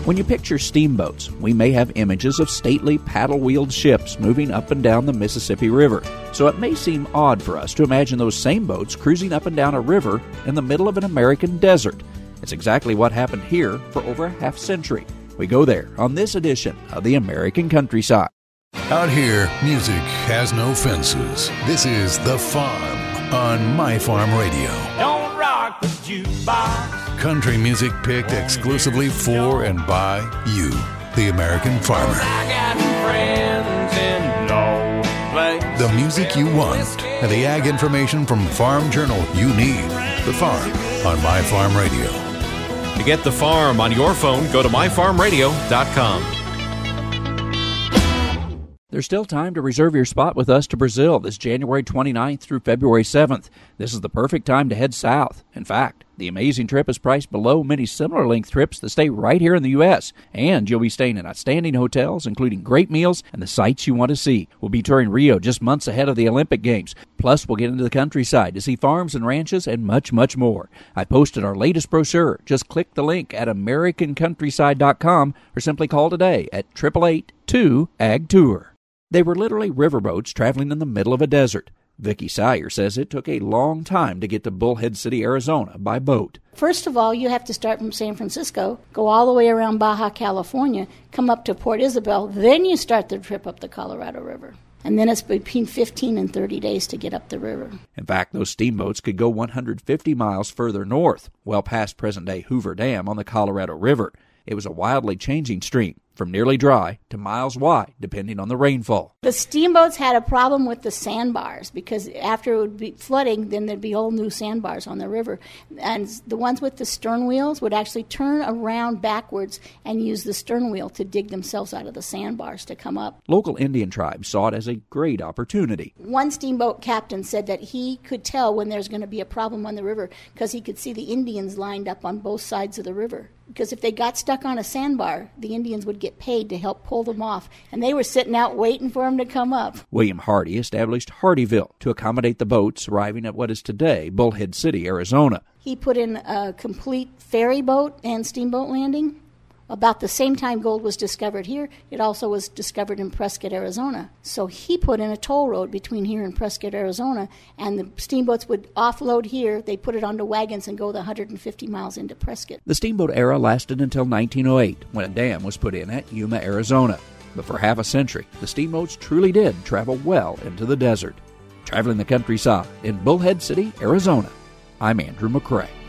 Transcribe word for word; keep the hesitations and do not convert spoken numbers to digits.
When you picture steamboats, we may have images of stately paddle-wheeled ships moving up and down the Mississippi River. So it may seem odd for us to imagine those same boats cruising up and down a river in the middle of an American desert. It's exactly what happened here for over a half century. We go there on this edition of the American Countryside. Out here, music has no fences. This is The Farm on My Farm Radio. Don't rock the jukebox. Country music picked exclusively for and by you, the American farmer. I got friends in no place. The music you want and the ag information from Farm Journal you need. The Farm on My Farm Radio. To get The Farm on your phone, go to my farm radio dot com. There's still time to reserve your spot with us to Brazil this January twenty-ninth through February seventh. This is the perfect time to head south. In fact, the amazing trip is priced below many similar length trips that stay right here in the U S, and you'll be staying in outstanding hotels, including great meals and the sights you want to see. We'll be touring Rio just months ahead of the Olympic Games. Plus, we'll get into the countryside to see farms and ranches and much, much more. I posted our latest brochure. Just click the link at american countryside dot com or simply call today at eight eight eight, two, A G, tour. They were literally riverboats traveling in the middle of a desert. Vicki Sire says it took a long time to get to Bullhead City, Arizona by boat. First of all, you have to start from San Francisco, go all the way around Baja California, come up to Port Isabel, then you start the trip up the Colorado River. And then it's between fifteen and thirty days to get up the river. In fact, those steamboats could go one hundred fifty miles further north, well past present-day Hoover Dam on the Colorado River. It was a wildly changing stream, from nearly dry to miles wide, depending on the rainfall. The steamboats had a problem with the sandbars, because after it would be flooding, then there'd be all new sandbars on the river. And the ones with the stern wheels would actually turn around backwards and use the stern wheel to dig themselves out of the sandbars to come up. Local Indian tribes saw it as a great opportunity. One steamboat captain said that he could tell when there's going to be a problem on the river because he could see the Indians lined up on both sides of the river. Because if they got stuck on a sandbar, the Indians would get paid to help pull them off, and they were sitting out waiting for them to come up. William Hardy established Hardyville to accommodate the boats arriving at what is today Bullhead City, Arizona. He put in a complete ferry boat and steamboat landing. About the same time gold was discovered here, it also was discovered in Prescott, Arizona. So he put in a toll road between here and Prescott, Arizona, and the steamboats would offload here, they put it onto wagons and go the one hundred fifty miles into Prescott. The steamboat era lasted until nineteen oh eight, when a dam was put in at Yuma, Arizona. But for half a century, the steamboats truly did travel well into the desert. Traveling the countryside in Bullhead City, Arizona, I'm Andrew McCrae.